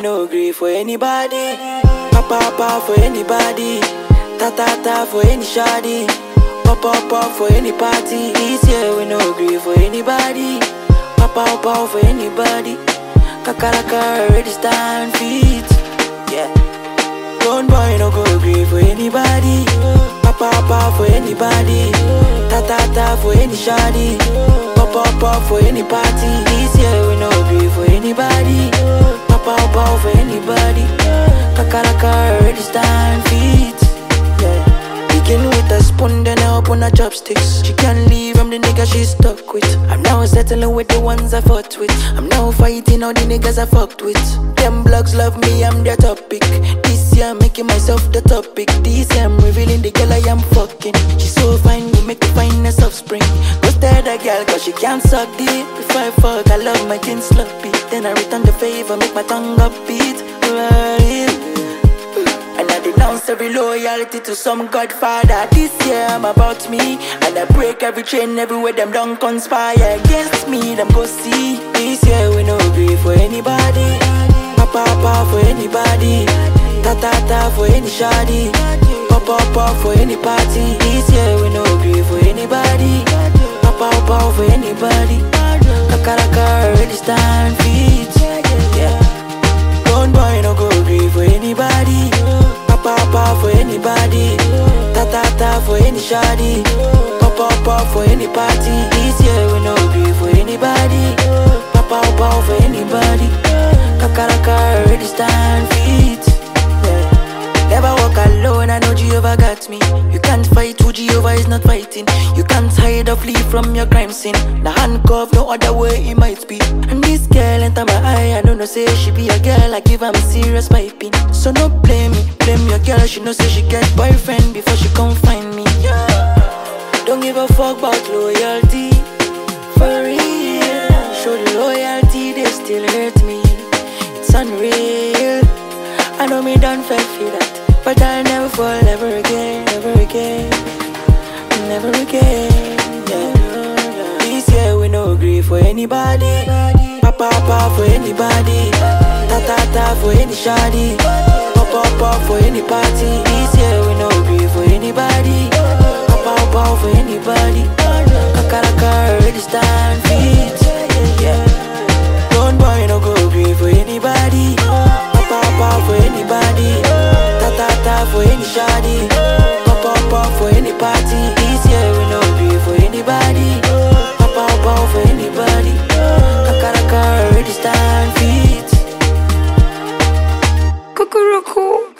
we no agree for anybody. Papa for anybody. Ta for any shoddy. Pop for any party. This year we no agree for anybody. Papa for anybody. Kakaraka already stand feet. Yeah. Don't boy no go agree for anybody. Papa for anybody. Ta for any shoddy. Pop for any party. This year we no agree for anybody. Papa for anybody. Kakaraka already stand feet. Yeah. Begin with a spoon, then I open her chopsticks. She can't leave, I'm the nigga she's stuck with. I'm now settling with the ones I fought with. I'm now fighting all the niggas I fucked with. Them blogs love me, I'm their topic. This year I'm making myself the topic. This year I'm revealing the girl I am fucking. She's so fine, we make the finest offspring. Go stare the girl cause she can't suck deep. Before I fuck, I love my kin sloppy. Then I return the favor, make my tongue upbeat. And I denounce every loyalty to some godfather. This year I'm about me. And I break every chain everywhere them don't conspire against me, them go see. This year we no agree for anybody. Papa for anybody. Ta for any shoddy. Pop for any party. This year we no agree for anybody. Papa for anybody. Kakaraka already stand feet. Yeah. Don't boy no go agree for anybody. Papa for anybody. Ta for any shoddy. Pop for any party. This year we no agree for anybody. Papa for anybody. Kakaraka already stand feet. Yeah. Never walk alone, I know Jehovah got me. You can't fight who Jehovah is not fighting. You can't hide or flee from your crime scene. The handcuff, no other way it might be. And this girl enter my eye, I don't know say she be a girl, I give her serious piping. So no blame me, blame your girl, she know say she get boyfriend before she come find me. Yeah. Don't give a fuck about loyalty. For real, show the loyalty, they still hurt me. It's unreal. I know me done feel that, but I'll never fall ever again, never again, never again. Yeah. This year we no agree for anybody. Papa for anybody. Ta for any shoddy. Pop for any party. This year we no agree for anybody. Papa for anybody. Kakaraka already stand feet. Yeah. Don't boy no go agree for anybody. Papa for anybody. Ta for any shoddy. Pop for any party. This year we no agree for anybody. Papa for anybody. Kakaraka already stand feet. Cuckoo.